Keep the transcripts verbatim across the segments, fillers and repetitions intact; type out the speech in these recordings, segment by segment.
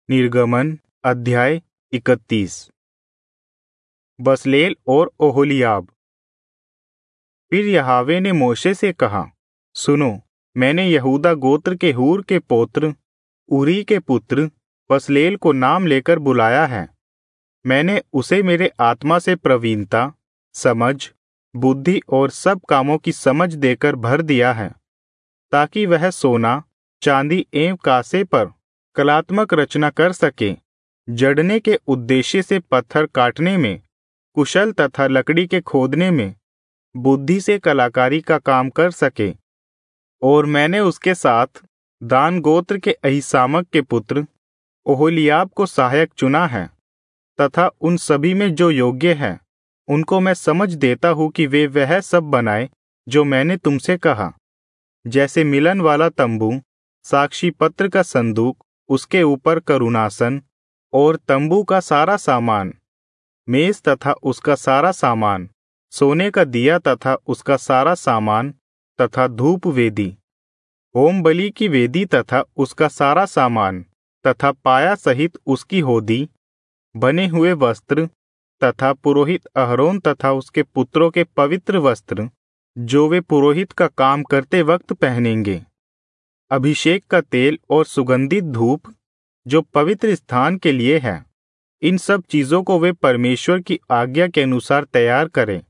निर्गमन अध्याय इकतीस। बसलेल और ओहोलीयाब। फिर यहोवा ने मोशे से कहा, सुनो, मैंने यहूदा गोत्र के हूर के पौत्र उरी के पुत्र बसलेल को नाम लेकर बुलाया है। मैंने उसे मेरे आत्मा से प्रवीणता, समझ, बुद्धि और सब कामों की समझ देकर भर दिया है, ताकि वह सोना, चांदी एवं कांसे पर कलात्मक रचना कर सके, जड़ने के उद्देश्य से पत्थर काटने में कुशल तथा लकड़ी के खोदने में बुद्धि से कलाकारी का काम कर सके। और मैंने उसके साथ दान गोत्र के अहीसामक के पुत्र ओहोलीयाब को सहायक चुना है, तथा उन सभी में जो योग्य है उनको मैं समझ देता हूं कि वे वह सब बनाए जो मैंने तुमसे कहा, जैसे मिलन वाला तंबू, साक्षी पत्र का संदूक, उसके ऊपर करुणासन और तंबू का सारा सामान, मेज तथा उसका सारा सामान, सोने का दिया तथा उसका सारा सामान, तथा धूप वेदी, होम बलि की वेदी तथा उसका सारा सामान, तथा पाया सहित उसकी होदी, बने हुए वस्त्र, तथा पुरोहित अहरोन तथा उसके पुत्रों के पवित्र वस्त्र जो वे पुरोहित का काम करते वक्त पहनेंगे, अभिषेक का तेल और सुगंधित धूप जो पवित्र स्थान के लिए है। इन सब चीजों को वे परमेश्वर की आज्ञा के अनुसार तैयार करें।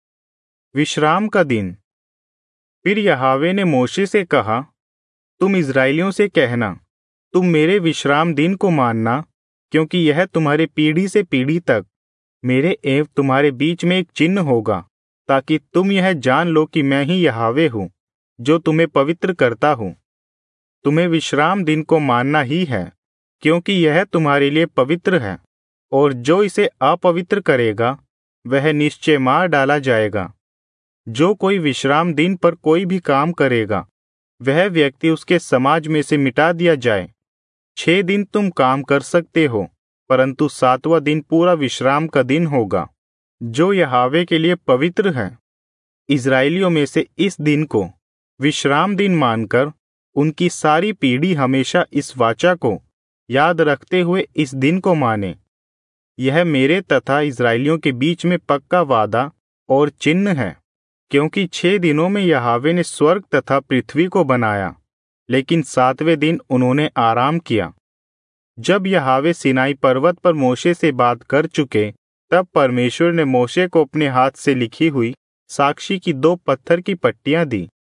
विश्राम का दिन। फिर यहोवा ने मोशे से कहा, तुम इस्राएलियों से कहना, तुम मेरे विश्राम दिन को मानना, क्योंकि यह तुम्हारे पीढ़ी से पीढ़ी तक मेरे एवं तुम्हारे बीच में एक चिन्ह होगा, ताकि तुम यह जान लो कि मैं ही यहोवा हूँ, जो तुम्हें पवित्र करता हूँ। तुम्हें विश्राम दिन को मानना ही है, क्योंकि यह तुम्हारे लिए पवित्र है, और जो इसे अपवित्र करेगा वह निश्चय मार डाला जाएगा। जो कोई विश्राम दिन पर कोई भी काम करेगा, वह व्यक्ति उसके समाज में से मिटा दिया जाए। छह दिन तुम काम कर सकते हो, परंतु सातवां दिन पूरा विश्राम का दिन होगा, जो यहोवा के लिए पवित्र है। इस्राएलियों में से इस दिन को विश्राम दिन मानकर उनकी सारी पीढ़ी हमेशा इस वाचा को याद रखते हुए इस दिन को माने। यह मेरे तथा इस्राएलियों के बीच में पक्का वादा और चिन्ह है, क्योंकि छह दिनों में यहोवा ने स्वर्ग तथा पृथ्वी को बनाया, लेकिन सातवें दिन उन्होंने आराम किया। जब यहोवा सिनाई पर्वत पर मोशे से बात कर चुके, तब परमेश्वर ने मोशे को अपने हाथ से लिखी हुई साक्षी की दो पत्थर की पट्टियां दी।